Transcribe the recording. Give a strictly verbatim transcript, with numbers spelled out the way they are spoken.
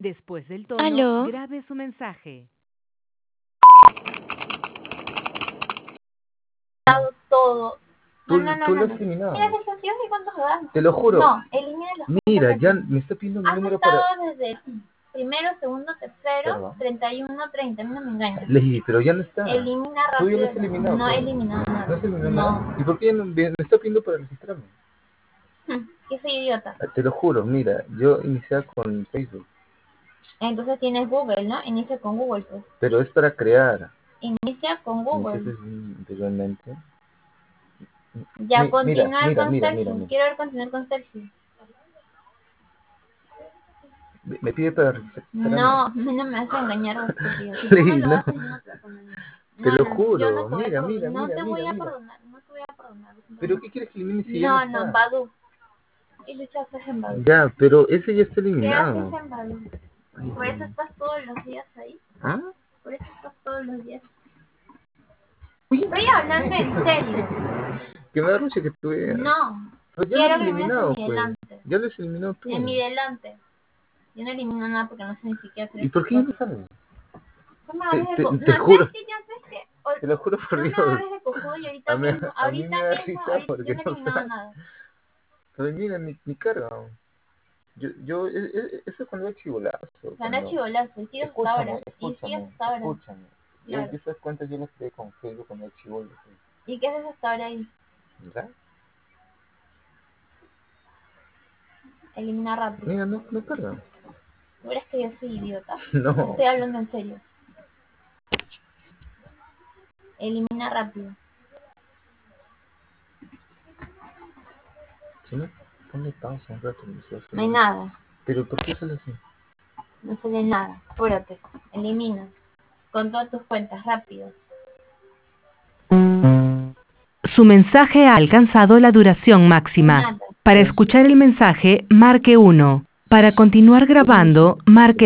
Después del tono, ¿Aló? grabe su mensaje. Todo. Tú, No, no, no, tú no, lo has no. eliminado. Mira, que yo sé cuántos dan. Te lo juro. No, elimina los Mira, cuentas ya aquí. me está pidiendo mi Has número estado para... desde primero, segundo, tercero, Perdón. treinta y uno, treinta. A mí no me engañas. Leí, pero ya no está. Elimina Tú ya rápido. lo has eliminado. No he pues. eliminado nada. ¿No has eliminado No. nada? ¿Y por qué no- me, me está pidiendo para registrarme? Que soy idiota. Te lo juro, mira, yo inicié con Facebook, Entonces tienes Google, ¿no? Inicia con Google, pues. pero es para crear. Inicia con Google. Iniciaste anteriormente. Ya, Mi- continuar mira, con mira, Sergio. mira, mira. Quiero ver continuar con Sergio. Me me pide para registrarme. No, a mí no me hace engañar, estúpido. Si Sí, tú me lo no. haces, yo no te voy a perdonar. Te No, lo no, juro. yo no te voy a Mira, perdonar. mira, No mira, te voy mira, a mira. perdonar. No te voy a perdonar. ¿Pero qué quieres que elimine si ya No, no no, está? Badu. Y Lucha haces en Badu. Ya, pero ese ya está ¿Qué eliminado. haces en Badu? Ay, Por eso Dios. estás todos los días ahí. ¿Ah? Por eso estás todos los días. Oye, Estoy hablando en serio. que me da rucha que tú veas. No. Pues ya Quiero lo has que me eliminado, en mi pues. delante. Ya lo has eliminado tú. En mi delante. Yo no elimino nada porque no sé ni siquiera hacer ¿Y por qué ya no estas sabes? cosas. No me Te, agarres de te, co- te no, juro, ¿sabes qué? Ya sabes que o- te lo juro por no me Dios. agarres de cojudo y ahorita A mí- mismo, a mí me ahorita da mismo, risa ahorita, porque yo no he no eliminado sabes. nada. Pero mira, mi, mi carga. Yo, yo, e- e- eso es cuando era chivolazo. Ganar cuando- chivolazo, y sigues hasta ahora. Escúchame, Y escúchame, sigues hasta ahora. escúchame. Yo, Claro. yo esas cuentas yo las creé con Facebook cuando era chivolo. pues. ¿Y qué haces hasta ahora ahí? ¿Ya? Elimina rápido. Mira, no, no carga. ¿Tú crees que yo soy idiota? No. Estoy hablando en serio. Elimina rápido. Si no, ponle pausa un rato. No, sé, No hay nada. Pero ¿por qué sale así? No sale nada. Apúrate. Elimina. Con todas tus cuentas, rápido. Su mensaje ha alcanzado la duración máxima. Nada. Para escuchar el mensaje, marque uno. Para continuar grabando, marque